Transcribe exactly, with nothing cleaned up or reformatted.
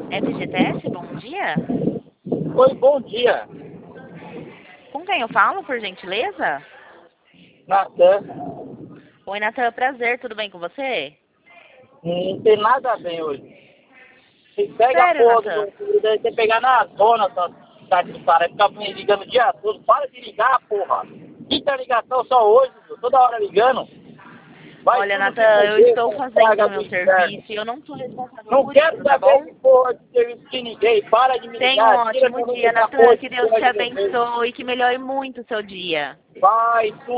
F G T S, bom dia. Oi, bom dia. Com quem eu falo, por gentileza? Natan. Oi, Natan, prazer, tudo bem com você? Não tem nada bem hoje. Você pega a Sério, porra do Natan? meu filho, você pegar na zona, tá, tá de cara, ficar me ligando o dia todo. Para de ligar, porra. Quinta ligação só hoje, meu, toda hora ligando. Vai Olha, tudo se Natan, eu fuder, estou com fazendo praga o do meu inferno. serviço e eu não sou responsável Não por quero isso, tá saber bom? de porra de serviço de ninguém. Para de me Tenha um ligar. Tira ótimo meu número dia, dessa Natan, porra que de Deus porra te de você. abençoe e que melhore muito o seu dia. Vai tudo.